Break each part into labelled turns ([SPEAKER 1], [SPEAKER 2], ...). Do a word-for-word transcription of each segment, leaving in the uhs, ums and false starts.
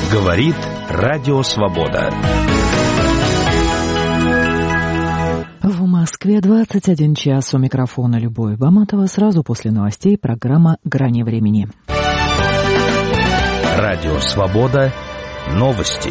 [SPEAKER 1] Говорит Радио Свобода.
[SPEAKER 2] В Москве двадцать один час. У микрофона Любовь Баматова. Сразу после новостей программа «Грани времени».
[SPEAKER 1] Радио Свобода. Новости.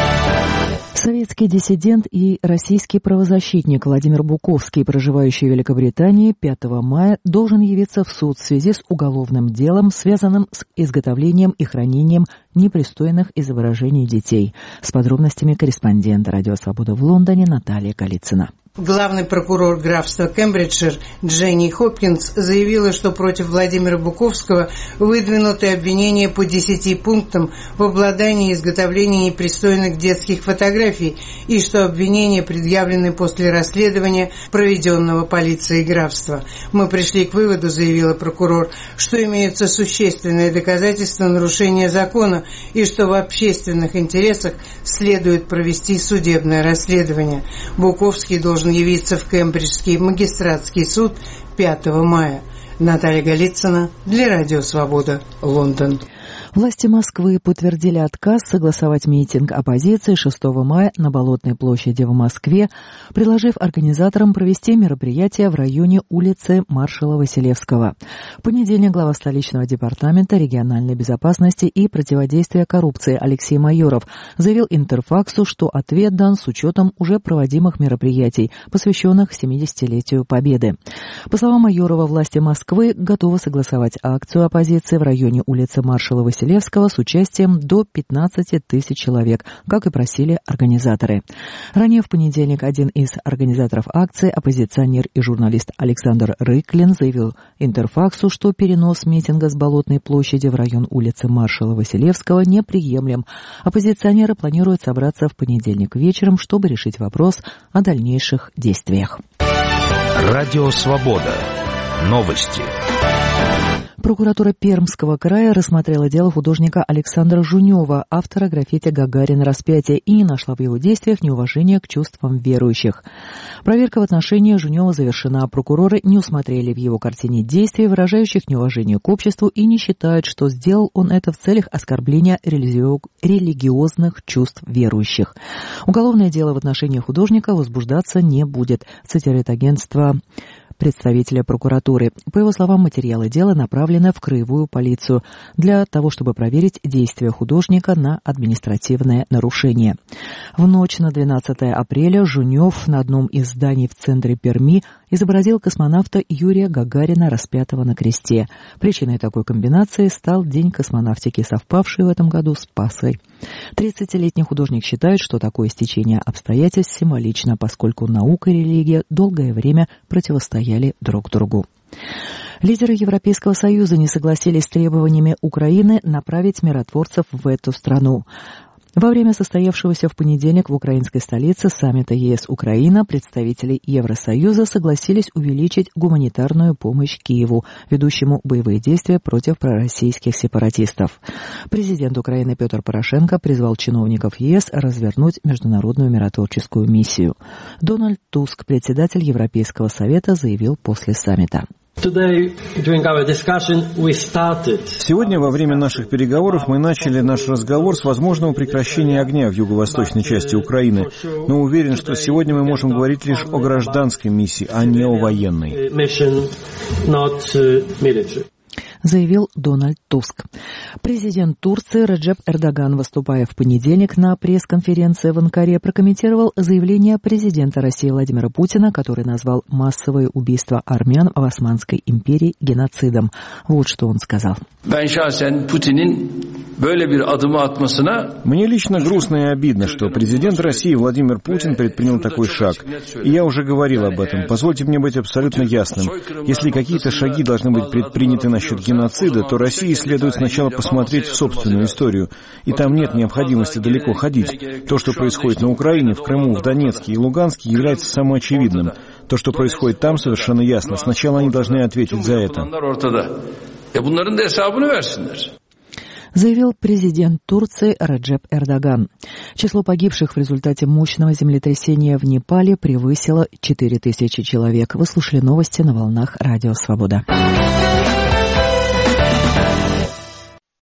[SPEAKER 2] Советский диссидент и российский правозащитник Владимир Буковский, проживающий в Великобритании, пятого мая должен явиться в суд в связи с уголовным делом, связанным с изготовлением и хранением непристойных изображений детей. С подробностями корреспондент Радио Свобода в Лондоне Наталья Голицына.
[SPEAKER 3] Главный прокурор графства Кембриджшир Дженни Хопкинс заявила, что против Владимира Буковского выдвинуты обвинения по десяти пунктам в обладании и изготовлении непристойных детских фотографий и что обвинения предъявлены после расследования, проведенного полицией графства. «Мы пришли к выводу, — заявила прокурор, — что имеются существенные доказательства нарушения закона и что в общественных интересах следует провести судебное расследование. Буковский должен явиться в Кембриджский магистратский суд пятого мая. Наталья Голицына для Радио Свобода, Лондон.
[SPEAKER 2] Власти Москвы подтвердили отказ согласовать митинг оппозиции шестого мая на Болотной площади в Москве, предложив организаторам провести мероприятие в районе улицы Маршала Василевского. В понедельник глава столичного департамента региональной безопасности и противодействия коррупции Алексей Майоров заявил Интерфаксу, что ответ дан с учетом уже проводимых мероприятий, посвященных семидесятилетию Победы. По словам Майорова, власти Москвы готовы согласовать акцию оппозиции в районе улицы Маршала Василевского с участием до пятнадцати тысяч человек, как и просили организаторы. Ранее в понедельник один из организаторов акции, оппозиционер и журналист Александр Рыклин, заявил Интерфаксу, что перенос митинга с Болотной площади в район улицы Маршала Василевского неприемлем. Оппозиционеры планируют собраться в понедельник вечером, чтобы решить вопрос о дальнейших действиях.
[SPEAKER 1] Радио Свобода. Новости.
[SPEAKER 2] Прокуратура Пермского края рассмотрела дело художника Александра Жунева, автора граффити «Гагарин. Распятие», и не нашла в его действиях неуважения к чувствам верующих. Проверка в отношении Жунева завершена. Прокуроры не усмотрели в его картине действий, выражающих неуважение к обществу, и не считают, что сделал он это в целях оскорбления религи... религиозных чувств верующих. Уголовное дело в отношении художника возбуждаться не будет, цитирует агентство представителя прокуратуры. По его словам, материалы дела направлены в краевую полицию для того, чтобы проверить действия художника на административное нарушение. В ночь на двенадцатое апреля Жунев на одном из зданий в центре Перми изобразил космонавта Юрия Гагарина, распятого на кресте. Причиной такой комбинации стал День космонавтики, совпавший в этом году с Пасхой. тридцатилетний художник считает, что такое стечение обстоятельств символично, поскольку наука и религия долгое время противостояли друг другу. Лидеры Европейского Союза не согласились с требованиями Украины направить миротворцев в эту страну. Во время состоявшегося в понедельник в украинской столице саммита ЕС-Украина представители Евросоюза согласились увеличить гуманитарную помощь Киеву, ведущему боевые действия против пророссийских сепаратистов. Президент Украины Петр Порошенко призвал чиновников ЕС развернуть международную миротворческую миссию. Дональд Туск, председатель Европейского совета, заявил после саммита.
[SPEAKER 4] Сегодня во время наших переговоров мы начали наш разговор с возможного прекращения огня в юго-восточной части Украины, но уверен, что сегодня мы можем говорить лишь о гражданской миссии, а не о военной.
[SPEAKER 2] Заявил Дональд Туск. Президент Турции Реджеп Эрдоган, выступая в понедельник на пресс-конференции в Анкаре, прокомментировал заявление президента России Владимира Путина, который назвал массовые убийства армян в Османской империи геноцидом. Вот что он сказал.
[SPEAKER 4] Мне лично грустно и обидно, что президент России Владимир Путин предпринял такой шаг. И я уже говорил об этом. Позвольте мне быть абсолютно ясным. Если какие-то шаги должны быть предприняты насчет геноцида, то России следует сначала посмотреть в собственную историю. И там нет необходимости далеко ходить. То, что происходит на Украине, в Крыму, в Донецке и Луганске, является самоочевидным. То, что происходит там, совершенно ясно. Сначала они должны ответить за это.
[SPEAKER 2] Заявил президент Турции Реджеп Эрдоган. Число погибших в результате мощного землетрясения в Непале превысило четыре тысячи человек. Вы слушали новости на волнах Радио Свобода.